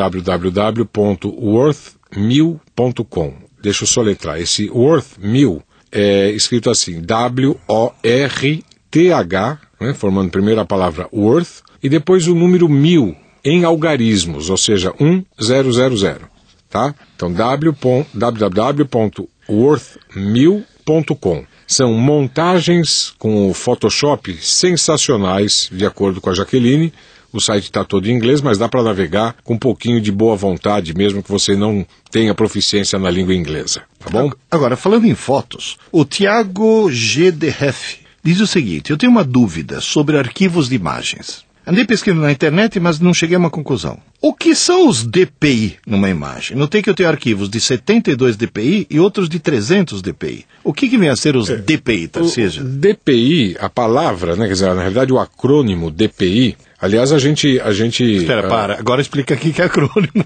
www.worth1000.com. Deixa eu soletrar. Esse Worth1000 é escrito assim, W-O-R-T-H, né, formando primeiro a palavra Worth, e depois o número 1000 em algarismos, ou seja, 1000, tá? Então, www.worth1000.com. São montagens com o Photoshop sensacionais, de acordo com a Jaqueline. O site está todo em inglês, mas dá para navegar com um pouquinho de boa vontade, mesmo que você não tenha proficiência na língua inglesa, tá bom? Agora, falando em fotos, o Tiago G. de Ref diz o seguinte: eu tenho uma dúvida sobre arquivos de imagens. Andei pesquisando na internet, mas não cheguei a uma conclusão. O que são os DPI numa imagem? Notei que eu tenho arquivos de 72 DPI e outros de 300 DPI. O que vem a ser os DPI, Tarcísio? DPI, a palavra, né, quer dizer, na realidade o acrônimo DPI, aliás, a gente... Espera, agora explica aqui que é acrônimo.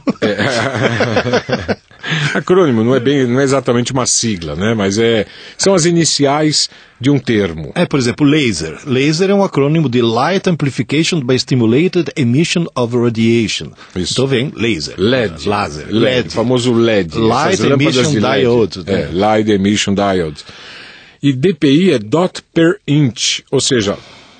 Acrônimo não é exatamente uma sigla, né? Mas são as iniciais de um termo. Por exemplo, laser. Laser é um acrônimo de Light Amplification by Stimulated Emission of Radiation. Isso. Então vem laser. LED. Laser. LED. O famoso LED. Light Emission Diode. Light Emission Diode. E DPI é dot per inch, ou seja,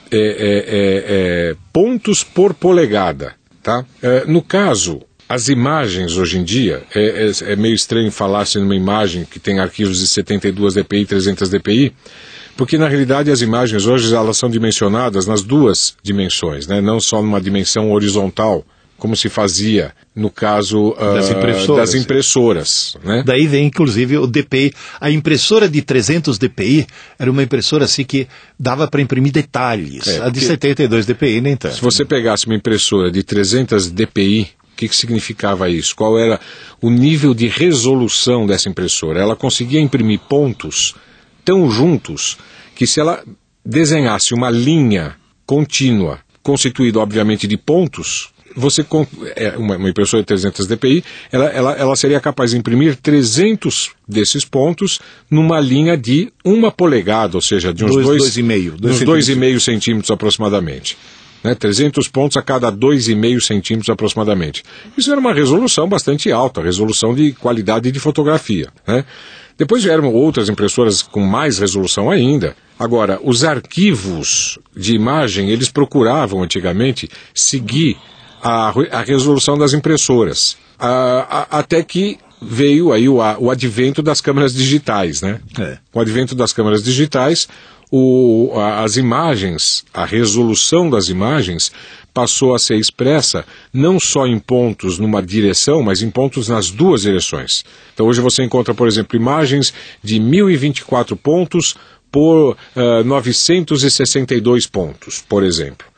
pontos por polegada, tá? No caso, as imagens hoje em dia, é meio estranho falar-se numa imagem que tem arquivos de 72 DPI e 300 DPI, porque na realidade as imagens hoje elas são dimensionadas nas duas dimensões, né? Não só numa dimensão horizontal, como se fazia no caso das impressoras, né? Daí vem inclusive o DPI. A impressora de 300 DPI era uma impressora assim que dava para imprimir detalhes. A de 72 DPI nem tanto. Se você pegasse uma impressora de 300 DPI, o que significava isso? Qual era o nível de resolução dessa impressora? Ela conseguia imprimir pontos tão juntos que se ela desenhasse uma linha contínua, constituída obviamente de pontos, uma impressora de 300 DPI, ela seria capaz de imprimir 300 desses pontos numa linha de 1 polegada, ou seja, de uns 2,5 centímetros aproximadamente. 300 pontos a cada 2,5 centímetros aproximadamente. Isso era uma resolução bastante alta, resolução de qualidade de fotografia, né? Depois vieram outras impressoras com mais resolução ainda. Agora, os arquivos de imagem, eles procuravam antigamente seguir a resolução das impressoras, até que veio aí o advento das câmeras digitais, né? Com o advento das câmeras digitais, as imagens, a resolução das imagens passou a ser expressa não só em pontos numa direção, mas em pontos nas duas direções. Então hoje você encontra, por exemplo, imagens de 1024 pontos por 962 pontos, por exemplo.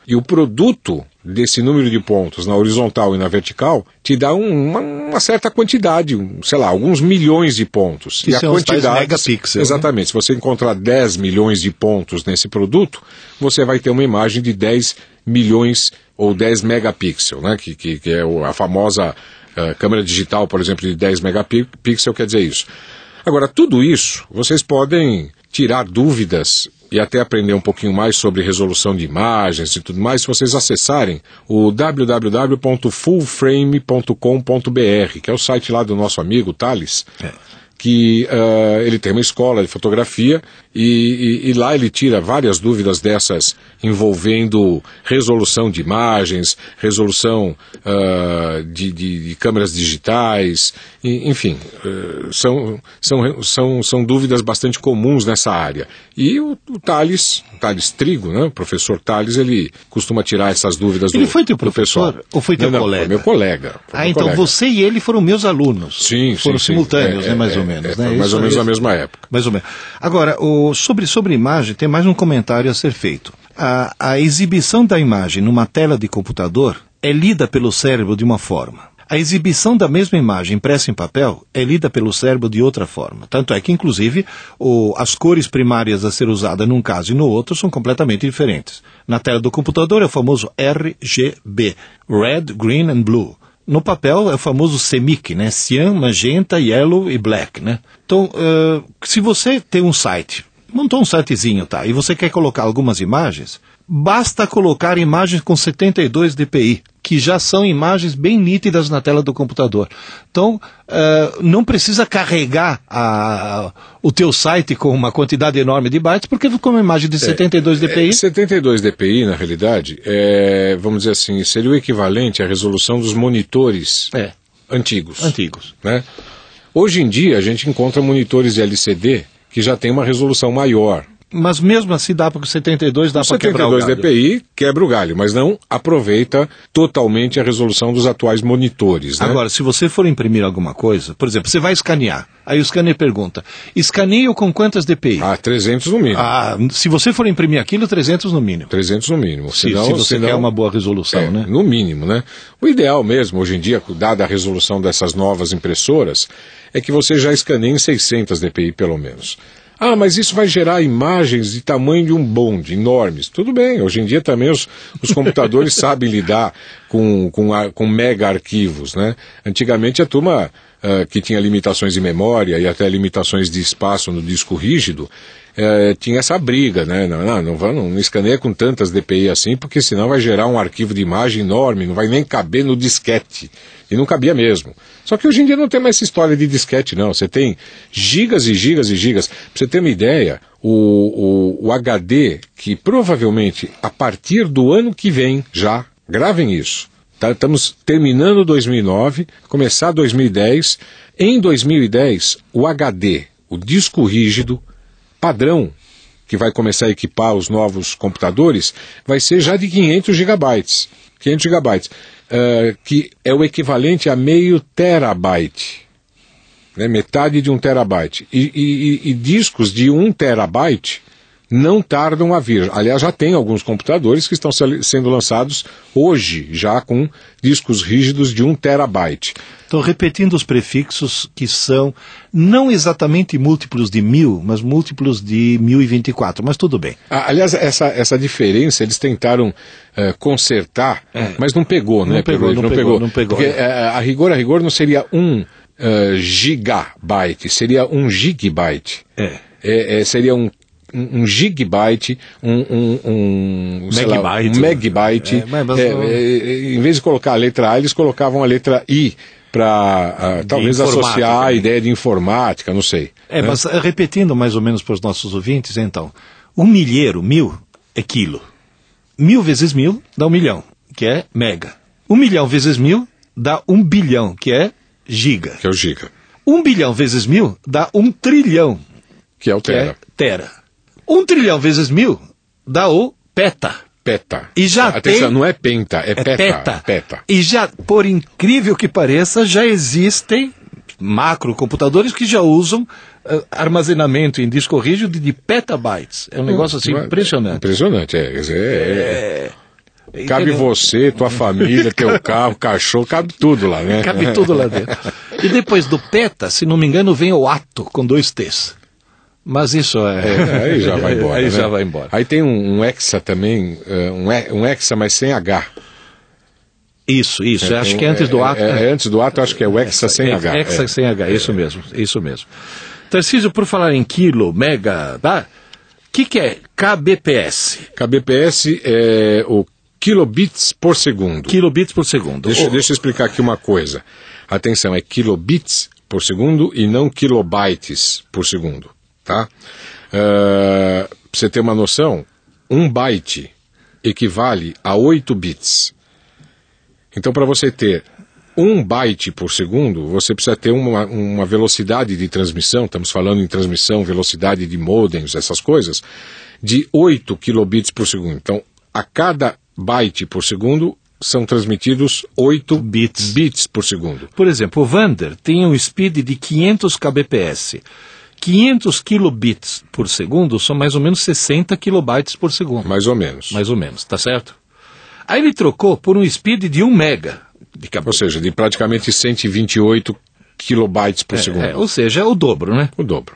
E o produto desse número de pontos na horizontal e na vertical te dá uma certa quantidade, sei lá, alguns milhões de pontos. Que e são a quantidade, os tais megapixels. exatamente, né? Se você encontrar 10 milhões de pontos nesse produto, você vai ter uma imagem de 10 milhões ou 10 megapixels, né? Que é a famosa câmera digital, por exemplo, de 10 megapixels, quer dizer isso. Agora, tudo isso, vocês podem tirar dúvidas e até aprender um pouquinho mais sobre resolução de imagens e tudo mais, se vocês acessarem o www.fullframe.com.br, que é o site lá do nosso amigo Thales, que ele tem uma escola de fotografia e lá ele tira várias dúvidas dessas envolvendo resolução de imagens, resolução de câmeras digitais, enfim, são dúvidas bastante comuns nessa área. E o Thales Trigo, né, o professor Thales, ele costuma tirar essas dúvidas do pessoal. Ele foi teu professor ou foi teu colega? Foi meu colega. Então colega. Você e ele foram meus alunos. Sim, foram simultâneos, né, mais ou menos. Né? Mais ou menos na mesma época. Mais ou menos. Agora, sobre imagem, tem mais um comentário a ser feito. A exibição da imagem numa tela de computador é lida pelo cérebro de uma forma. A exibição da mesma imagem impressa em papel é lida pelo cérebro de outra forma. Tanto é que, inclusive, as cores primárias a ser usadas num caso e no outro são completamente diferentes. Na tela do computador é o famoso RGB, Red, Green and Blue. No papel é o famoso CMYK, né? Cyan, Magenta, Yellow e Black, né? Então, se você tem um site, montou um sitezinho, tá? E você quer colocar algumas imagens, basta colocar imagens com 72 dpi, que já são imagens bem nítidas na tela do computador. Então, não precisa carregar o teu site com uma quantidade enorme de bytes, porque com uma imagem de 72 dpi... 72 dpi, na realidade, vamos dizer assim, seria o equivalente à resolução dos monitores antigos. Né? Hoje em dia, a gente encontra monitores de LCD que já tem uma resolução maior. Mas mesmo assim dá para 72, dá para quebrar o galho. 72 dpi quebra o galho, mas não aproveita totalmente a resolução dos atuais monitores. Né? Agora, se você for imprimir alguma coisa, por exemplo, você vai escanear, aí o scanner pergunta, escaneio com quantas dpi? 300 no mínimo. Se você for imprimir aquilo, 300 no mínimo. 300 no mínimo. Se você quer uma boa resolução, né? No mínimo, né? O ideal mesmo, hoje em dia, dada a resolução dessas novas impressoras, é que você já escaneie em 600 dpi pelo menos. Mas isso vai gerar imagens de tamanho de um bonde, enormes. Tudo bem, hoje em dia também os computadores sabem lidar com mega arquivos, né? Antigamente a turma que tinha limitações de memória e até limitações de espaço no disco rígido, tinha essa briga, né? Não escaneia com tantas dpi assim, porque senão vai gerar um arquivo de imagem enorme, não vai nem caber no disquete. E não cabia mesmo. Só que hoje em dia não tem mais essa história de disquete, não. Você tem gigas e gigas e gigas. Pra você ter uma ideia, o HD, que provavelmente a partir do ano que vem, já, gravem isso. Estamos terminando 2009, começar 2010. Em 2010, o HD, o disco rígido, padrão, que vai começar a equipar os novos computadores, vai ser já de 500 gigabytes. 500 gigabytes. Que é o equivalente a meio terabyte, né? Metade de 1 terabyte. E discos de 1 terabyte não tardam a vir. Aliás, já tem alguns computadores que estão sendo lançados hoje, já com discos rígidos de 1 terabyte. Estou repetindo os prefixos que são não exatamente múltiplos de 1000, mas múltiplos de 1024, mas tudo bem. Aliás, essa diferença eles tentaram consertar, mas não pegou, né? Não pegou. Porque a rigor não seria 1 gigabyte, seria 1 gigabyte. Seria um gigabyte, um megabyte. Em vez de colocar a letra A, eles colocavam a letra I para talvez associar a ideia de informática, não sei. Mas repetindo mais ou menos para os nossos ouvintes, então, 1 milheiro, 1000, é quilo. 1000 vezes 1000 dá 1 milhão, que é mega. 1 milhão vezes 1000 dá 1 bilhão, que é giga. Que é o giga. 1 bilhão vezes 1000 dá 1 trilhão, que é o tera. 1 trilhão vezes 1000 dá o peta. E já atenção, não é penta, é peta. E já, por incrível que pareça, já existem macrocomputadores que já usam armazenamento em disco rígido de petabytes. É um negócio assim impressionante. Impressionante, Cabe você, tua família, teu carro, cachorro, cabe tudo lá, né? Cabe tudo lá dentro. E depois do PETA, se não me engano, vem o ATO com 2 T's. Mas isso aí já vai embora. Aí né? já vai embora. Aí tem um Hexa também, um Hexa, mas sem H. Isso. Acho que é antes do ATO. Antes do ATO, acho que é o Hexa sem H. Hexa sem H, isso mesmo. Tarcísio, por falar em quilo, mega, tá? O que é KBPS? KBPS é o kilobits por segundo. Kilobits por segundo. Deixa eu explicar aqui uma coisa. Atenção, é kilobits por segundo e não kilobytes por segundo, tá? Pra você ter uma noção, 1 byte equivale a 8 bits. Então, para você ter 1 byte por segundo, você precisa ter uma velocidade de transmissão, estamos falando em transmissão, velocidade de modems, essas coisas, de 8 kilobits por segundo. Então, a cada byte por segundo são transmitidos 8 bits por segundo. Por exemplo, o Vander tem um speed de 500 kbps. 500 kilobits por segundo são mais ou menos 60 kilobytes por segundo. Mais ou menos, tá certo? Aí ele trocou por um speed de 1 mega. Ou seja, de praticamente 128 kilobytes por segundo. Ou seja, é o dobro, né? O dobro.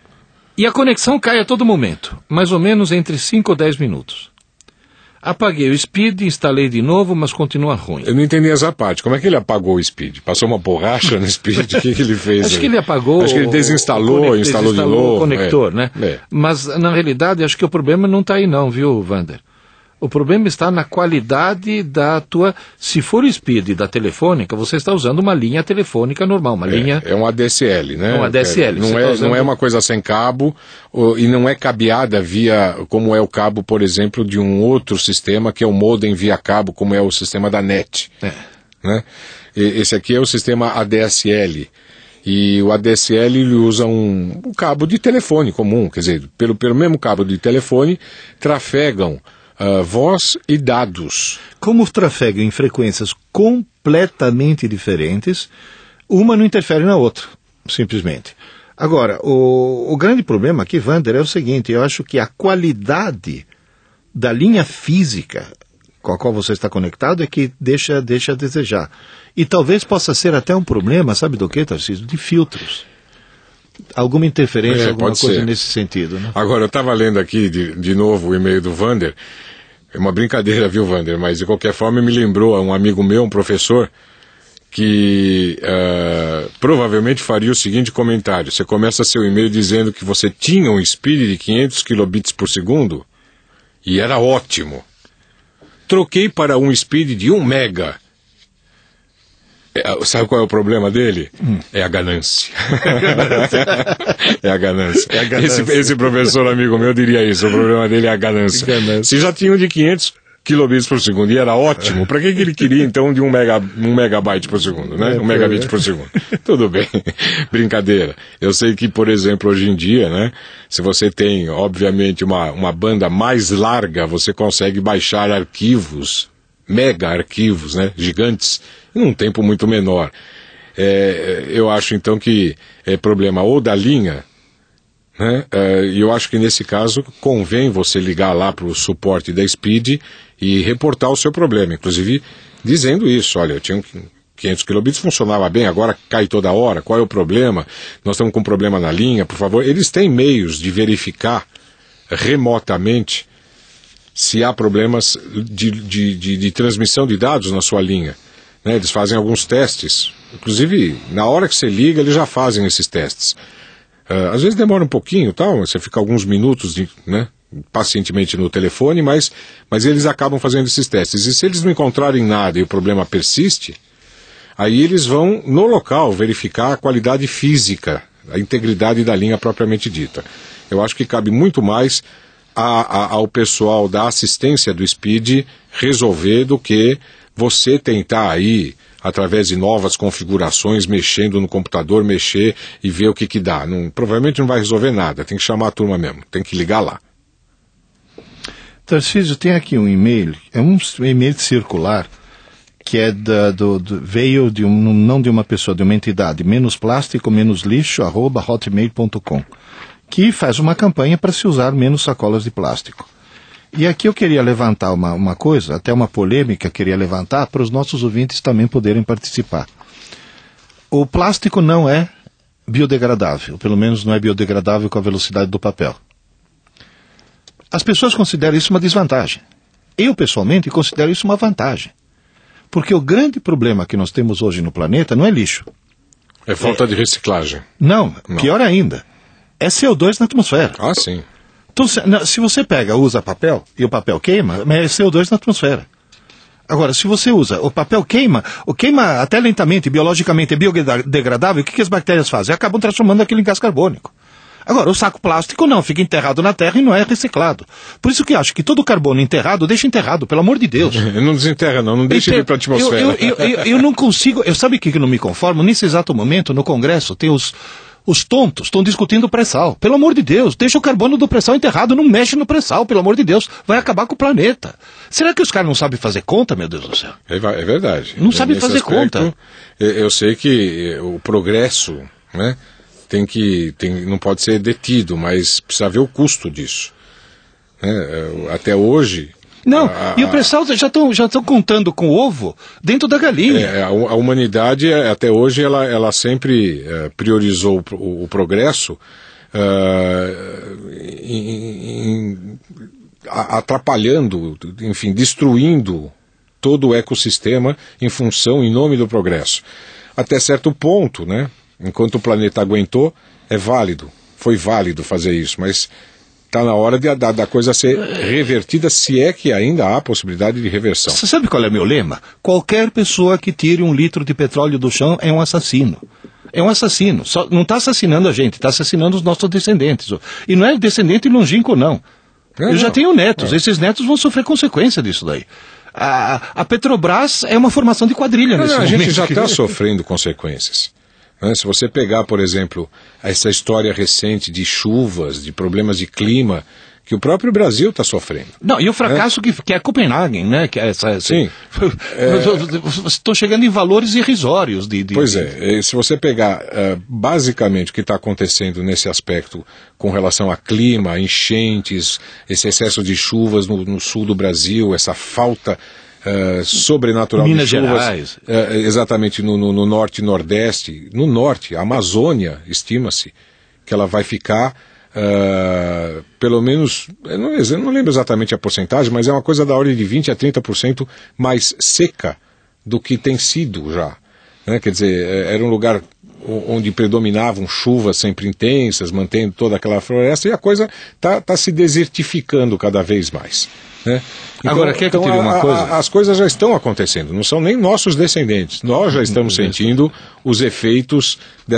E a conexão cai a todo momento, mais ou menos entre 5 ou 10 minutos. Apaguei o speed, instalei de novo, mas continua ruim. Eu não entendi essa parte. Como é que ele apagou o speed? Passou uma borracha no speed? O que ele fez? Acho que ele apagou... Acho que ele desinstalou, instalou de novo. O conector, né? Mas, na realidade, acho que o problema não está aí não, viu, Vander? O problema está na qualidade da tua... Se for o speed da telefônica, você está usando uma linha telefônica normal, uma linha... É um ADSL, né? É um ADSL. Não é uma coisa sem cabo e não é cabeada via... Como é o cabo, por exemplo, de um outro sistema, que é o modem via cabo, como é o sistema da NET. Né? Esse aqui é o sistema ADSL. E o ADSL ele usa um cabo de telefone comum, quer dizer, pelo mesmo cabo de telefone, trafegam... voz e dados. Como trafegam em frequências completamente diferentes, uma não interfere na outra, simplesmente. Agora, o grande problema aqui, Vander, é o seguinte, eu acho que a qualidade da linha física com a qual você está conectado é que deixa a desejar. E talvez possa ser até um problema, sabe do que, Tarcísio? De filtros. Alguma interferência, alguma coisa nesse sentido, né? Agora, eu estava lendo aqui de novo o e-mail do Vander. É uma brincadeira, viu, Vander? Mas, de qualquer forma, me lembrou um amigo meu, um professor, que provavelmente faria o seguinte comentário. Você começa seu e-mail dizendo que você tinha um speed de 500 kilobits por segundo e era ótimo. Troquei para um speed de 1 mega. Sabe qual é o problema dele? É a ganância. É a ganância. Esse professor amigo meu diria isso. O problema dele é a ganância. Se já tinha um de 500 kilobits por segundo e era ótimo, para que ele queria então de 1 megabyte por segundo, né? 1 megabit por segundo. Tudo bem. Brincadeira. Eu sei que, por exemplo, hoje em dia, né? Se você tem, obviamente, uma banda mais larga, você consegue baixar arquivos, mega arquivos, né? Gigantes, em um tempo muito menor. Eu acho então que é problema ou da linha, né? E eu acho que nesse caso convém você ligar lá para o suporte da Speed e reportar o seu problema, inclusive dizendo isso, olha, eu tinha 500 kilobits, funcionava bem, agora cai toda hora, qual é o problema? Nós estamos com um problema na linha, por favor. Eles têm meios de remotamente se há problemas de transmissão de dados na sua linha. Né? Eles fazem alguns testes, inclusive na hora que você liga eles já fazem esses testes. Às vezes demora um pouquinho, tal, você fica alguns minutos pacientemente no telefone, mas eles acabam fazendo esses testes. E se eles não encontrarem nada e o problema persiste, aí eles vão no local verificar a qualidade física, a integridade da linha propriamente dita. Eu acho que cabe muito mais ao pessoal da assistência do Speed resolver do que você tentar aí, através de novas configurações, mexendo no computador, mexer e ver o que dá. Provavelmente não vai resolver nada, tem que chamar a turma mesmo, tem que ligar lá. Tarcísio, tem aqui um e-mail, é um e-mail circular, que é veio não de uma pessoa, de uma entidade, @hotmail.com, que faz uma campanha para se usar menos sacolas de plástico. E aqui eu queria levantar uma coisa, até uma polêmica queria levantar, para os nossos ouvintes também poderem participar. O plástico não é biodegradável, pelo menos não é biodegradável com a velocidade do papel. As pessoas consideram isso uma desvantagem. Eu, pessoalmente, considero isso uma vantagem. Porque o grande problema que nós temos hoje no planeta não é lixo. É falta de reciclagem. Não, pior ainda. É CO2 na atmosfera. Ah, sim. Então, se você usa papel, e o papel queima, é CO2 na atmosfera. Agora, se você usa, o papel queima até lentamente, biologicamente é biodegradável, o que as bactérias fazem? Acabam transformando aquilo em gás carbônico. Agora, o saco plástico não, fica enterrado na terra e não é reciclado. Por isso que eu acho que todo o carbono enterrado, deixa enterrado, pelo amor de Deus. Não desenterra não deixa ir para a atmosfera. Eu não consigo, sabe o que eu não me conformo? Nesse exato momento, no Congresso, tem os tontos estão discutindo o pré-sal. Pelo amor de Deus, deixa o carbono do pré-sal enterrado, não mexe no pré-sal, pelo amor de Deus, vai acabar com o planeta. Será que os caras não sabem fazer conta, meu Deus do céu? É verdade. Não sabem fazer conta. Eu sei que o progresso, né, não pode ser detido, mas precisa ver o custo disso. Até hoje... Não, e o pré-sal já estão contando com o ovo dentro da galinha. A humanidade, até hoje, ela sempre priorizou o progresso atrapalhando, enfim, destruindo todo o ecossistema em nome do progresso. Até certo ponto, né? Enquanto o planeta aguentou, foi válido fazer isso, mas está na hora da coisa ser revertida, se é que ainda há possibilidade de reversão. Você sabe qual é o meu lema? Qualquer pessoa que tire 1 litro de petróleo do chão é um assassino. É um assassino. Não está assassinando a gente, está assassinando os nossos descendentes. E não é descendente longínquo, não. Eu já tenho netos, esses netos vão sofrer consequência disso daí. A Petrobras é uma formação de quadrilha nesse momento. A gente já está sofrendo consequências. Se você pegar, por exemplo, essa história recente de chuvas, de problemas de clima, que o próprio Brasil está sofrendo. Não, e o fracasso que é Copenhague, né? Que é Sim. Estou chegando em valores irrisórios. Pois é, se você pegar basicamente o que está acontecendo nesse aspecto com relação a clima, enchentes, esse excesso de chuvas no sul do Brasil, essa falta... sobrenatural Minas de chuvas, Gerais. Exatamente no norte e nordeste. No norte, a Amazônia, estima-se que ela vai ficar pelo menos, eu não lembro exatamente a porcentagem, mas é uma coisa da ordem de 20% a 30% mais seca do que tem sido já, né? Quer dizer, era um lugar onde predominavam chuvas sempre intensas, mantendo toda aquela floresta, e a coisa está se desertificando cada vez mais, né? Então, agora, quer que eu tire uma coisa? As coisas já estão acontecendo, não são nem nossos descendentes. Nós já estamos sentindo os efeitos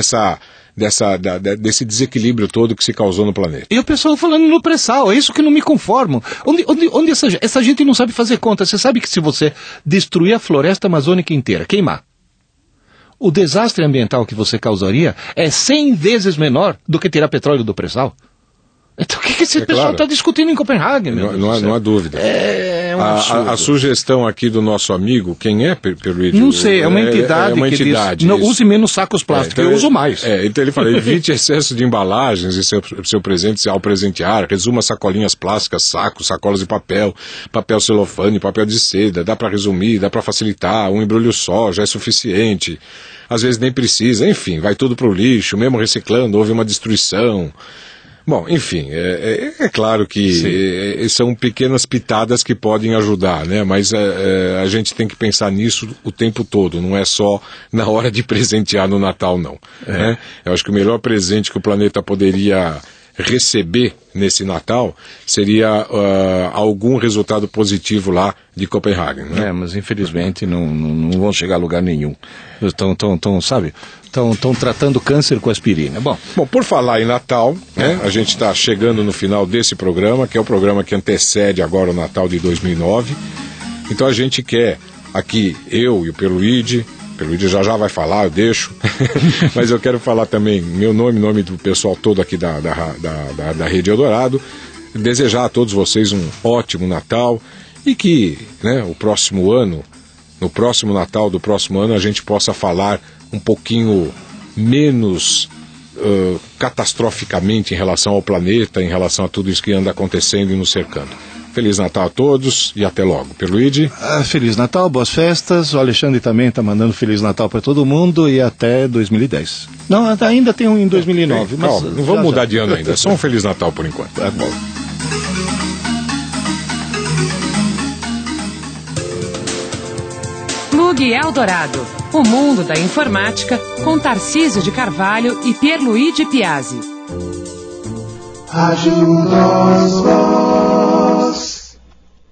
desse desequilíbrio todo que se causou no planeta. E o pessoal falando no pré-sal, é isso que não me conformo. Onde essa gente não sabe fazer conta? Você sabe que se você destruir a floresta amazônica inteira, queimar, o desastre ambiental que você causaria é 100 vezes menor do que tirar petróleo do pré-sal? Então o que esse pessoal está discutindo em Copenhague? Não há dúvida. É um absurdo. A sugestão aqui do nosso amigo, quem é, Peruídio? Não sei, é uma entidade que diz, não, use menos sacos plásticos, eu uso mais. Então ele fala, evite excesso de embalagens e seu presente ao presentear, resuma sacolinhas plásticas, sacos, sacolas de papel celofane, papel de seda, dá para resumir, dá para facilitar, um embrulho só já é suficiente, às vezes nem precisa, enfim, vai tudo pro lixo, mesmo reciclando, houve uma destruição. Bom, enfim, é claro que são pequenas pitadas que podem ajudar, né? Mas a gente tem que pensar nisso o tempo todo, não é só na hora de presentear no Natal, não. Né? Eu acho que o melhor presente que o planeta poderia receber nesse Natal seria algum resultado positivo lá de Copenhague, né? Mas infelizmente não vão chegar a lugar nenhum. Estão tratando câncer com aspirina. Bom, por falar em Natal, né, a gente está chegando no final desse programa, que é o programa que antecede agora o Natal de 2009. Então a gente quer aqui, eu e o Peruídio já vai falar, eu deixo, mas eu quero falar também meu nome do pessoal todo aqui da Rede Eldorado, desejar a todos vocês um ótimo Natal e que, né, no próximo Natal do próximo ano a gente possa falar um pouquinho menos catastroficamente em relação ao planeta, em relação a tudo isso que anda acontecendo e nos cercando. Feliz Natal a todos e até logo. Pierluigi? Feliz Natal, boas festas. O Alexandre também está mandando Feliz Natal para todo mundo e até 2010. Não, ainda tem um em 2009. Mas não vamos mudar de ano ainda, é só um Feliz Natal por enquanto. É bom. Plug Eldorado, o mundo da informática, com Tarcísio de Carvalho e Pierluigi Piazzi. Ajuda os